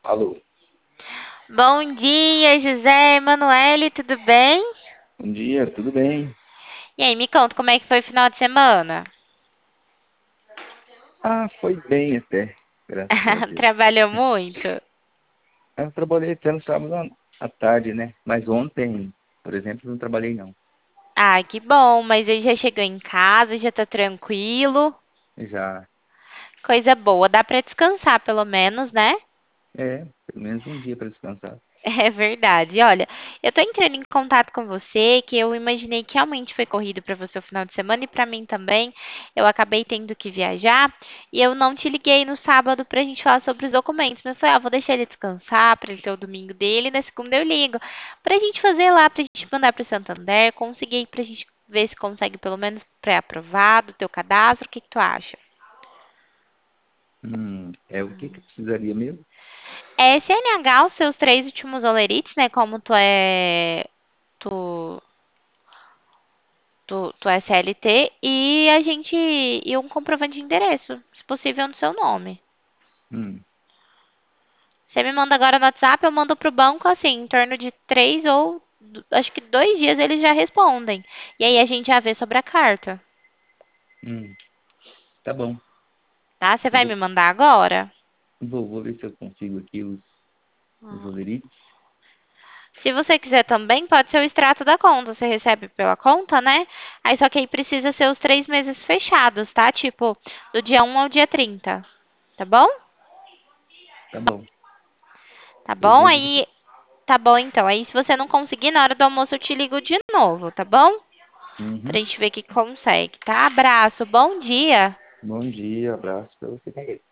Alô, Bom dia, José Emanuele, tudo bem? bom dia, tudo bem? E aí, me conta como é que foi o final de semana? Ah, foi bem até, graças a Deus. Trabalhou muito? Eu trabalhei até no sábado à tarde, né? Mas ontem, por exemplo, não trabalhei não. Ah, que bom, mas aí já chegou em casa, já tá tranquilo. Já, Coisa boa, dá pra descansar pelo menos, né? pelo menos um dia para descansar. É verdade. Olha, eu tô entrando em contato com você, que eu imaginei que realmente foi corrido para você o final de semana e para mim também. Eu acabei tendo que viajar e eu não te liguei no sábado pra gente falar sobre os documentos, mas eu falei, vou deixar ele descansar para ele ter o domingo dele, e na segunda eu ligo pra gente fazer lá, pra gente mandar pro Santander, conseguir pra gente ver se consegue pelo menos pré-aprovado o teu cadastro. O que que tu acha? É o que que precisaria mesmo? É CNH, os seus três últimos olerites, né? Como tu tu é CLT e um comprovante de endereço, se possível no seu nome. Hum, Você me manda agora no WhatsApp, eu mando pro banco assim, em torno de acho que 2 dias eles já respondem. E aí a gente já vê sobre a carta, hum, tá bom. tá? Você Eu vai me mandar agora? vou ver se eu consigo aqui os olerites. Se você quiser também, pode ser o extrato da conta. Você recebe pela conta, né? Aí só que aí precisa ser os 3 meses fechados, tá? Tipo, do dia 1 ao dia 30, tá bom? Tá bom, Tá eu bom? vejo aqui. Aí tá bom, então. Aí, se você não conseguir, na hora do almoço eu te ligo de novo, tá bom? Pra Uhum. gente ver o que consegue, tá? Abraço, bom dia. Bom dia, abraço para você.